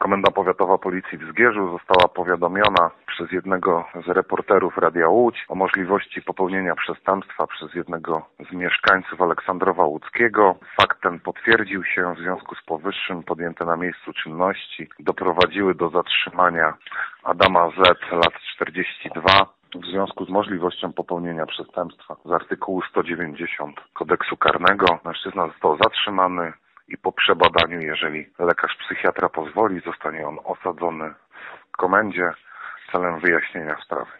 Komenda Powiatowa Policji w Zgierzu została powiadomiona przez jednego z reporterów Radia Łódź o możliwości popełnienia przestępstwa przez jednego z mieszkańców Aleksandrowa Łódzkiego. Fakt ten potwierdził się, w związku z powyższym podjęte na miejscu czynności doprowadziły do zatrzymania Adama Z. lat 42. W związku z możliwością popełnienia przestępstwa z artykułu 190 Kodeksu Karnego mężczyzna został zatrzymany i po przebadaniu, jeżeli lekarz psychiatra pozwoli, zostanie on osadzony w komendzie celem wyjaśnienia sprawy.